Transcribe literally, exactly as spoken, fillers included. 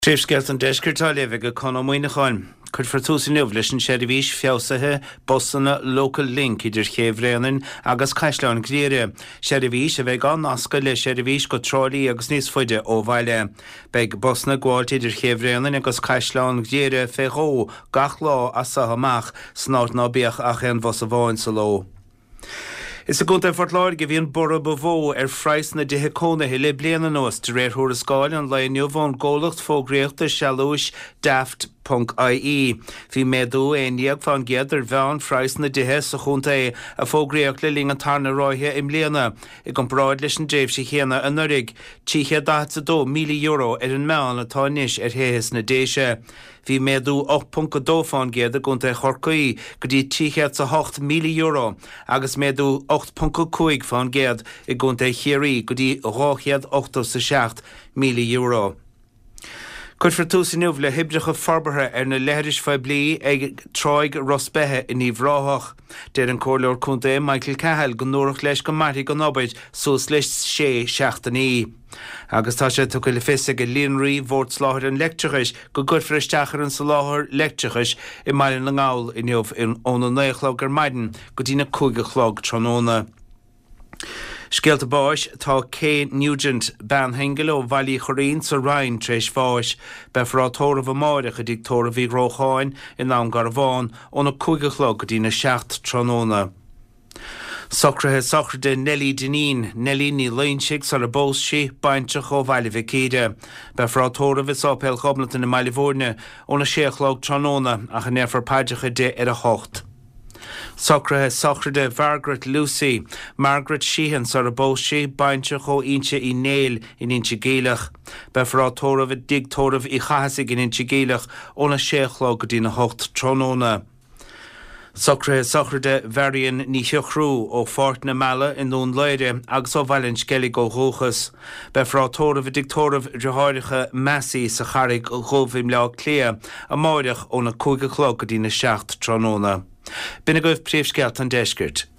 Tréfsgelt an deisgurtáile bheith go conómhaoine cháin. Chud fortúsa nuamh leis an seirbhís fiosathe bosanna Local Link idir Chéibhréanin agus Caisleán Gléire. Seirbhís a bheith gan nasca le seirbhís go trálaí agus níos faide ó bhaile. Beidh bosanna gháilt idir Chéibhréanin agus Caisleán Gléire féghó gach lá a sahamach snáart ná bíoch a chéan bhos a bháin sa ló. Is a gúnta fortláir go bhíon bora bhó ar phrais na dithe cónathe le bliana nuas de réir thura scáil an leonniu bhán ggólacht fógréachta sealúis daft punt I E. Bhí méadú éoníag fan géad ar bhean phrais na dithe sa chunta é a fógréach le ling an tarna ráithe im léana. I go bráid leis an dréibh sé chéana an nurig títhe dó míle euro ar an meán atá níos ar héhis na déise. Bhí méadú ácht punt dó fan géad a gúnta chorcaí go dtí títhe sa hocht míle euro agus méadú ácht punt cinque fan géad i gúnta chéirí go dtí ráchéad ácht sa seacht míle euro. Chud fortúsa nuamh le hibreacha forbartha ar na leiris fá bliain ag tráig Rosbethe in Íomhráthach. Déir an cóirleoir cúnta Michael Cahill go nuairach leis go maithí go nobaid sús leis sé seachtaí. Agus tá sé tuca le fisa go líonraí bhórt sláthir an lectrichis go gud freisteachar an sa láthir lectrichis i mailen na ngáil i nuamh in óna néochlog ar maidin go dtí na cúige chlog tróna. Scialta báis tá Kay Nugent ban hengel ó bhailí choirín sa Ryan tréis fáis be frá tóra bh máireach a dig tóra bhí rócháin in nám gar bháin óna cúige chlog go dtí na seacht tróna. Socrathe socrde Nelly Deneen, Nelly ní leonsigh sa a bós sí baintach ó bhaile bhicéide. Be frá tóra bhí sápéil chomlata na maile bhórne óna séachlog tróna a chu nefar páidecha de ar a hocht. Socrathe socrde Margaret Lucy, Margaret Sheehan sa a bós sí baintach ó inse i néil in inse géalach. Be frá tóra bh dig tóra bh i chahasig in inse géalach óna séachlog go dtí na hocht tróna. Socrathe socrde Varian ní thiochrú ó Fort na Mala in nún leire agus ó bhailinn scellig ó dhúchas. Be frá tóra bh dig tóra bh deáiricha measí sa charig ó ghobhim le clia a máireach óna cúige chlog go dtí na seacht tróna. Bina goibh príomhscealt an deisgirt.